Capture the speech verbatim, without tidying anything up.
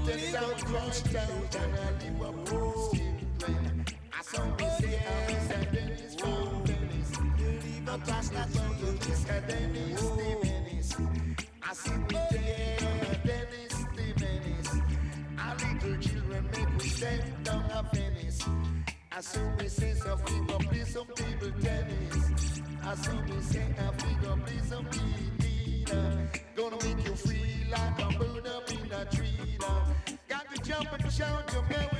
take down cross town and I live up close to I saw me say I said Dennis from Dennis. I'm talking about the Mister Dennis the Menace. I see we there Dennis the Menace. Our little children make we stand down a Venice. I saw me say some people play some people tennis. I saw me say I figure play some people. Gonna make you feel like a bird up in a tree now. Got to jump and shout your melody.